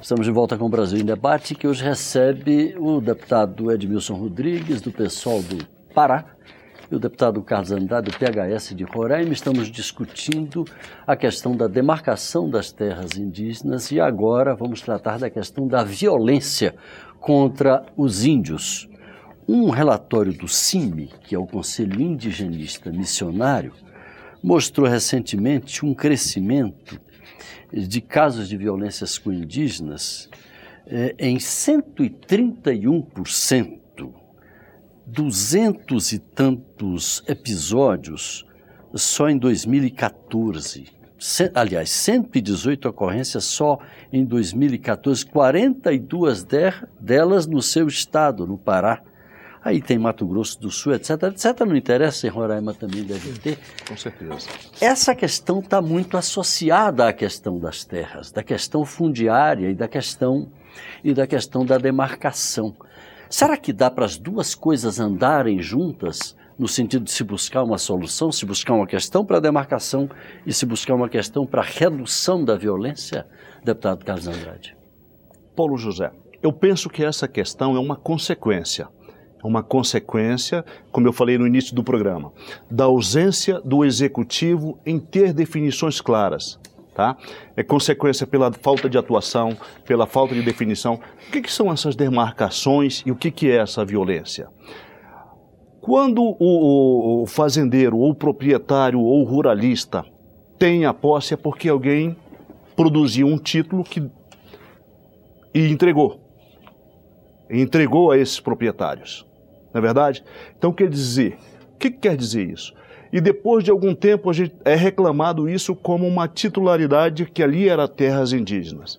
Estamos de volta com o Brasil em Debate, que hoje recebe o deputado Edmilson Rodrigues, do PSOL do Pará, e o deputado Carlos Andrade, do PHS de Roraima. Estamos discutindo a questão da demarcação das terras indígenas e agora vamos tratar da questão da violência contra os índios. Um relatório do CIMI, que é o Conselho Indigenista Missionário, mostrou recentemente um crescimento de casos de violências com indígenas em 131%, 200 e tantos episódios só em 2014. Aliás, 118 ocorrências só em 2014, 42 delas no seu estado, no Pará. Aí tem Mato Grosso do Sul, etc, etc. Não interessa, em Roraima também deve ter. Com certeza. Essa questão está muito associada à questão das terras, da questão fundiária e da questão da demarcação. Será que dá para as duas coisas andarem juntas, no sentido de se buscar uma solução, se buscar uma questão para a demarcação e se buscar uma questão para a redução da violência, deputado Carlos Andrade? Paulo José, eu penso que essa questão é uma consequência, como eu falei no início do programa, da ausência do executivo em ter definições claras, tá? É consequência pela falta de atuação, pela falta de definição. O que são essas demarcações e o que é essa violência? Quando o fazendeiro, ou o proprietário, ou o ruralista tem a posse, é porque alguém produziu um título e entregou a esses proprietários. Não é verdade? Então, quer dizer, o que quer dizer isso? E depois de algum tempo é reclamado isso como uma titularidade que ali era terras indígenas.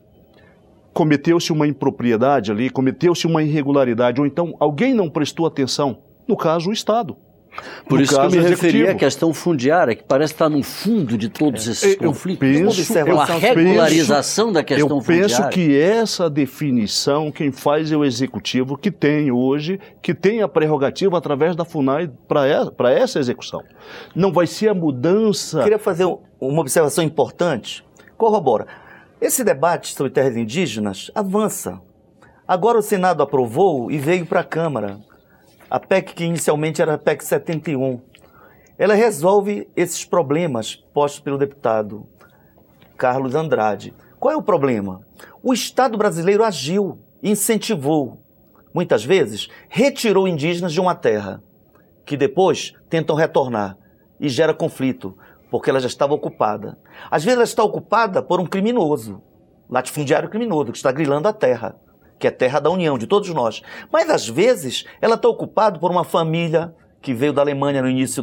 Cometeu-se uma impropriedade ali, cometeu-se uma irregularidade, ou então alguém não prestou atenção, no caso o Estado. Por isso que eu me referi à questão fundiária, que parece estar no fundo de todos esses conflitos. Uma regularização da questão fundiária. Eu penso que essa definição, quem faz é o Executivo, que tem hoje, que tem a prerrogativa através da FUNAI para essa execução. Não vai ser a mudança... Queria fazer uma observação importante. Corrobora. Esse debate sobre terras indígenas avança. Agora o Senado aprovou e veio para a Câmara. A PEC, que inicialmente era a PEC 71, ela resolve esses problemas postos pelo deputado Carlos Andrade. Qual é o problema? O Estado brasileiro agiu, incentivou, muitas vezes, retirou indígenas de uma terra, que depois tentam retornar e gera conflito, porque ela já estava ocupada. Às vezes ela está ocupada por um criminoso, latifundiário criminoso, que está grilando a terra, que é terra da União, de todos nós. Mas, às vezes, ela está ocupada por uma família que veio da Alemanha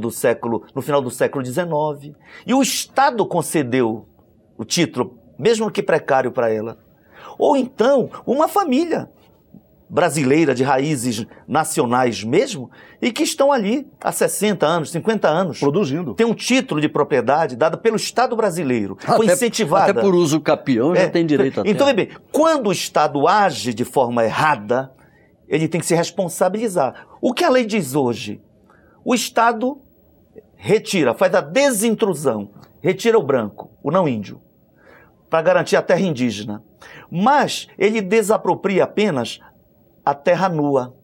no final do século XIX. E o Estado concedeu o título, mesmo que precário, para ela. Ou então, uma família brasileira, de raízes nacionais mesmo, e que estão ali há 60 anos, 50 anos. Produzindo. Tem um título de propriedade dado pelo Estado brasileiro. Foi incentivada. Até por uso capião já tem direito a terra. Então, bem, quando o Estado age de forma errada, ele tem que se responsabilizar. O que a lei diz hoje? O Estado retira, faz a desintrusão, retira o branco, o não índio, para garantir a terra indígena. Mas ele desapropria apenas a terra nua,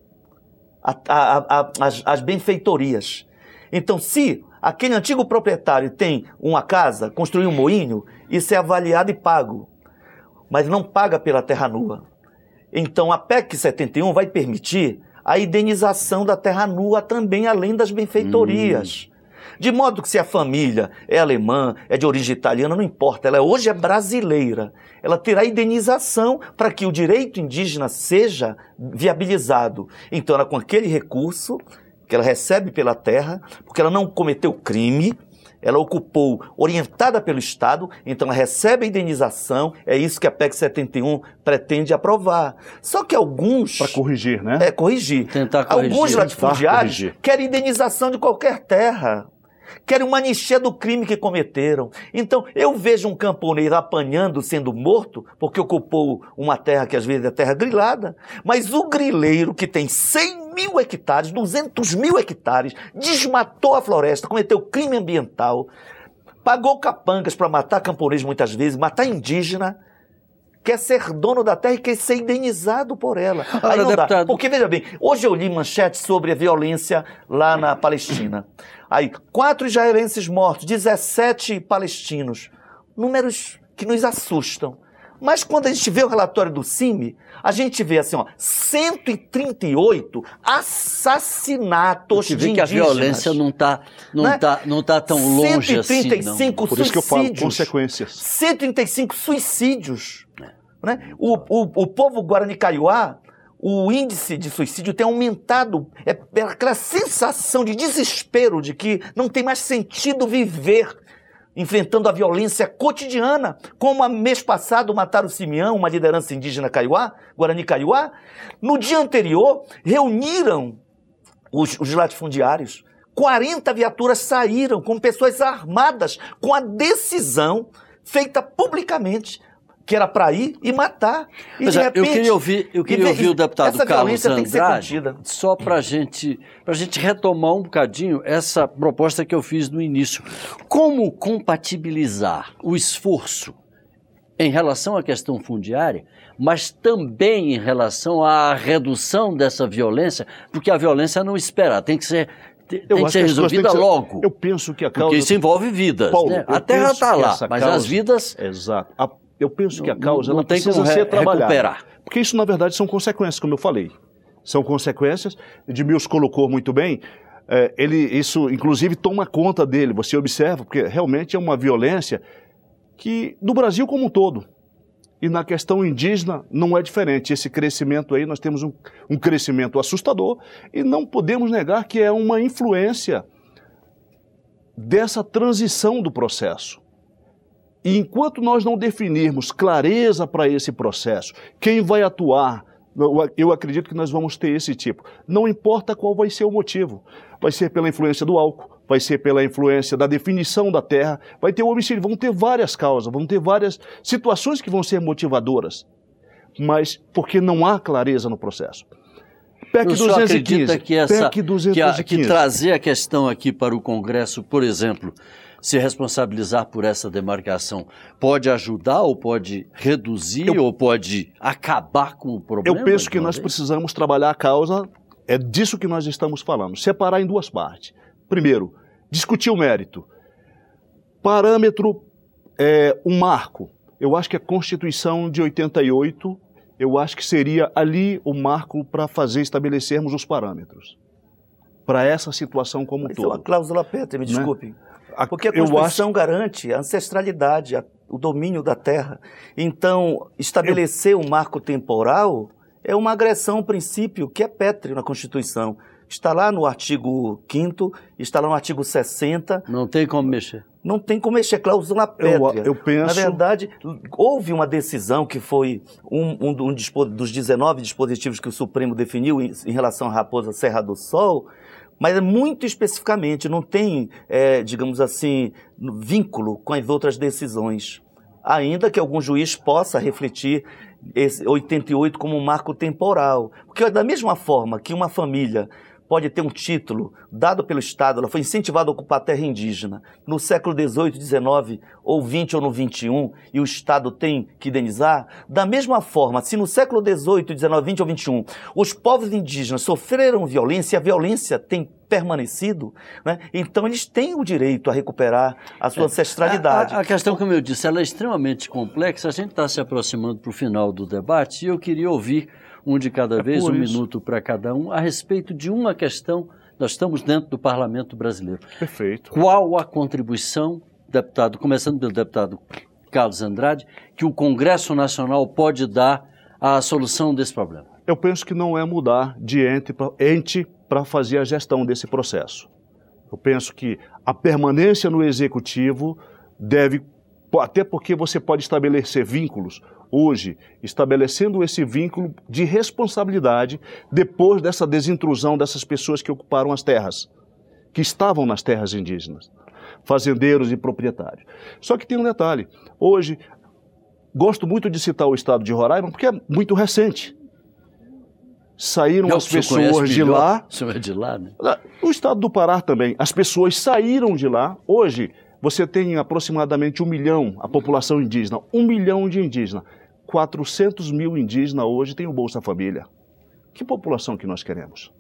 as benfeitorias. Então, se aquele antigo proprietário tem uma casa, construiu um moinho, isso é avaliado e pago, mas não paga pela terra nua. Então, a PEC 71 vai permitir a indenização da terra nua também, além das benfeitorias. De modo que se a família é alemã, é de origem italiana, não importa, ela hoje é brasileira. Ela terá indenização para que o direito indígena seja viabilizado. Então, ela com aquele recurso que ela recebe pela terra, porque ela não cometeu crime, ela ocupou, orientada pelo Estado, então ela recebe a indenização, é isso que a PEC 71 pretende aprovar. Só que alguns... Para corrigir, né? Corrigir. Tentar corrigir. Alguns latifundiários querem indenização de qualquer terra. Querem uma anistia do crime que cometeram. Então, eu vejo um camponês apanhando, sendo morto, porque ocupou uma terra que às vezes é terra grilada, mas o grileiro que tem 100.000 hectares, 200.000 hectares, desmatou a floresta, cometeu crime ambiental, pagou capangas para matar camponês muitas vezes, matar indígena, quer ser dono da terra e quer ser indenizado por ela. Aí não deputado... dá. Porque, veja bem, hoje eu li manchetes sobre a violência lá na Palestina. Aí, 4 israelenses mortos, 17 palestinos. Números que nos assustam. Mas quando a gente vê o relatório do CIMI, a gente vê assim, ó, 138 assassinatos de indígenas. Que a violência não tá tão longe assim, não. 135 Por isso que eu falo suicídios. consequências. 135 suicídios. Né? O povo Guarani Kaiowá, o índice de suicídio tem aumentado. É aquela sensação de desespero de que não tem mais sentido viver enfrentando a violência cotidiana, como mês passado mataram o Simeão, uma liderança indígena Kaiowá, Guarani Kaiowá. No dia anterior, reuniram os latifundiários. 40 viaturas saíram com pessoas armadas, com a decisão feita publicamente, que era para ir e matar. E mas, de repente, eu queria ouvir o deputado Carlos Andrade, só para a gente retomar um bocadinho essa proposta que eu fiz no início. Como compatibilizar o esforço em relação à questão fundiária, mas também em relação à redução dessa violência, porque a violência não espera, tem que ser resolvida logo. Eu penso que a causa... Porque isso envolve vidas. Paulo, né? A terra está lá, mas as vidas... Exato. Eu penso que a causa não ela tem precisa como ser trabalhada. recuperar. Porque isso, na verdade, são consequências, como eu falei. São consequências. Edmilson colocou muito bem. Isso, inclusive, toma conta dele. Você observa, porque realmente é uma violência que, no Brasil como um todo, e na questão indígena não é diferente. Esse crescimento aí, nós temos um crescimento assustador e não podemos negar que é uma influência dessa transição do processo. E enquanto nós não definirmos clareza para esse processo, quem vai atuar, eu acredito que nós vamos ter esse tipo. Não importa qual vai ser o motivo. Vai ser pela influência do álcool, vai ser pela influência da definição da terra, vai ter o homicídio, vão ter várias causas, vão ter várias situações que vão ser motivadoras, mas porque não há clareza no processo. PEC 215, PEC 215. Que trazer a questão aqui para o Congresso, por exemplo, se responsabilizar por essa demarcação, pode ajudar ou pode reduzir ou pode acabar com o problema? Eu penso que nós precisamos trabalhar a causa, é disso que nós estamos falando, separar em duas partes. Primeiro, discutir o mérito. Parâmetro, um marco. Eu acho que a Constituição de 88, eu acho que seria ali o marco para estabelecermos os parâmetros. Para essa situação como um todo. Isso é uma cláusula pétrea, me desculpe. Né? Porque a Constituição garante a ancestralidade, o domínio da terra. Então, estabelecer um marco temporal é uma agressão ao princípio que é pétreo na Constituição. Está lá no artigo 5º, está lá no artigo 60. Não tem como mexer. Não tem como mexer, cláusula pétrea. Eu penso... Na verdade, houve uma decisão que foi um dos 19 dispositivos que o Supremo definiu em relação à Raposa Serra do Sol, mas muito especificamente, não tem, digamos assim, vínculo com as outras decisões. Ainda que algum juiz possa refletir esse 88 como um marco temporal. Porque da mesma forma que uma família pode ter um título dado pelo Estado, ela foi incentivada a ocupar terra indígena no século XVIII, XIX, ou XX ou no XXI, e o Estado tem que indenizar, da mesma forma, se no século XVIII, XIX, XX ou XXI, os povos indígenas sofreram violência, e a violência tem permanecido, né? Então eles têm o direito a recuperar a sua ancestralidade. A questão, como eu disse, ela é extremamente complexa, a gente está se aproximando para o final do debate, e eu queria ouvir um de cada vez, um minuto para cada um, a respeito de uma questão. Nós estamos dentro do Parlamento brasileiro. Perfeito. Qual a contribuição, deputado, começando pelo deputado Carlos Andrade, que o Congresso Nacional pode dar à solução desse problema? Eu penso que não é mudar de ente para fazer a gestão desse processo. Eu penso que a permanência no Executivo deve, até porque você pode estabelecer vínculos, hoje, estabelecendo esse vínculo de responsabilidade depois dessa desintrusão dessas pessoas que ocuparam as terras, que estavam nas terras indígenas, fazendeiros e proprietários. Só que tem um detalhe, hoje, gosto muito de citar o estado de Roraima, porque é muito recente. Saíram as pessoas de lá. O senhor é de lá, né? O estado do Pará também. As pessoas saíram de lá. Hoje, você tem aproximadamente 1 milhão, a população indígena, 1 milhão de indígenas. 400 mil indígenas hoje têm o Bolsa Família. Que população que nós queremos?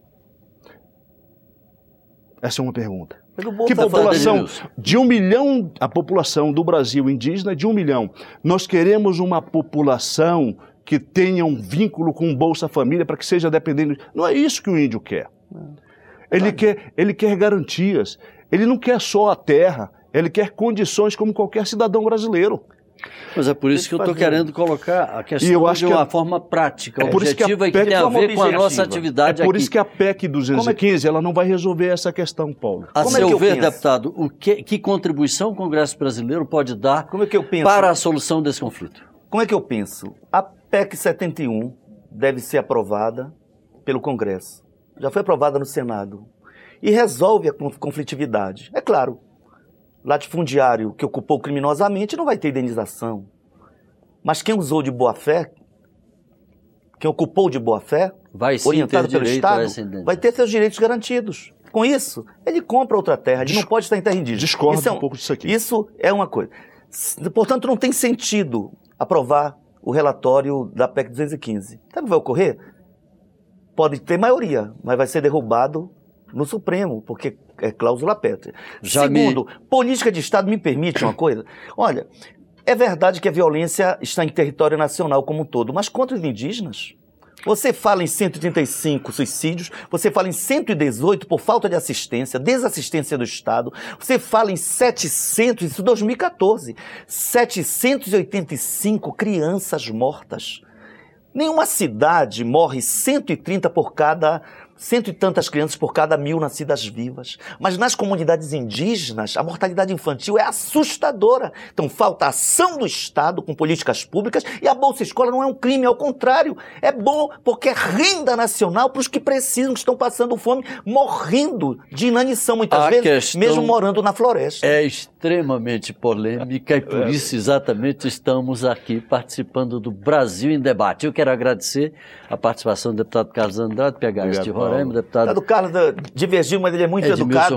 Essa é uma pergunta. Que população? De 1 milhão, a população do Brasil indígena é de 1 milhão. Nós queremos uma população que tenha um vínculo com o Bolsa Família para que seja dependente. Não é isso que o índio quer. Ele quer garantias. Ele não quer só a terra, ele quer condições como qualquer cidadão brasileiro. Mas é por isso que eu estou querendo colocar a questão de uma forma prática, objetiva e que tem a ver com a nossa atividade aqui. É por isso que a PEC 215 ela não vai resolver essa questão, Paulo. A seu ver, deputado, que contribuição o Congresso brasileiro pode dar para a solução desse conflito? Como é que eu penso? A PEC 71 deve ser aprovada pelo Congresso. Já foi aprovada no Senado. E resolve a conflitividade. É claro, latifundiário que ocupou criminosamente não vai ter indenização. Mas quem usou de boa-fé, quem ocupou de boa-fé, orientado pelo Estado, vai ter seus direitos garantidos. Com isso, ele compra outra terra, ele não pode estar em terra indígena. Discordo um pouco disso aqui. Isso é uma coisa. Portanto, não tem sentido aprovar o relatório da PEC 215. Sabe o que vai ocorrer? Pode ter maioria, mas vai ser derrubado no Supremo, porque é cláusula pétrea. Segundo, política de Estado me permite uma coisa. Olha, é verdade que a violência está em território nacional como um todo, mas contra os indígenas? Você fala em 135 suicídios, você fala em 118 por falta de assistência, desassistência do Estado, você fala em 700, isso em 2014, 785 crianças mortas. Nenhuma cidade morre 130 por cada... 100 e tantas crianças por cada 1000 nascidas vivas. Mas nas comunidades indígenas, a mortalidade infantil é assustadora. Então falta ação do Estado com políticas públicas e a Bolsa Escola não é um crime, ao contrário. É bom porque é renda nacional para os que precisam, que estão passando fome, morrendo de inanição muitas vezes, mesmo morando na floresta. É extremamente polêmica e por isso exatamente estamos aqui participando do Brasil em Debate. Eu quero agradecer a participação do deputado Carlos Andrade, PHS de Roraima. Deputado Carlos divergiu, mas ele é muito educado.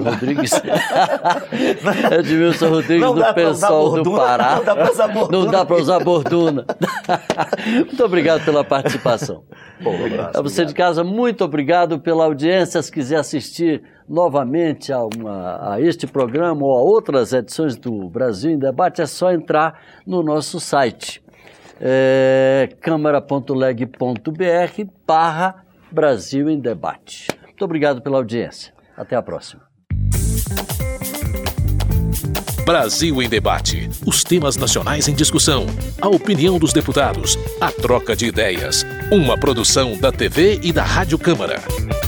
Edmilson Rodrigues, do pessoal do Pará. Não dá para usar borduna. Muito obrigado pela participação. A você de casa, muito obrigado pela audiência. Se quiser assistir novamente a este programa ou a outras edições do Brasil em Debate, é só entrar no nosso site, câmara.leg.br/Brasil em Debate. Muito obrigado pela audiência. Até a próxima. Brasil em Debate. Os temas nacionais em discussão. A opinião dos deputados. A troca de ideias. Uma produção da TV e da Rádio Câmara.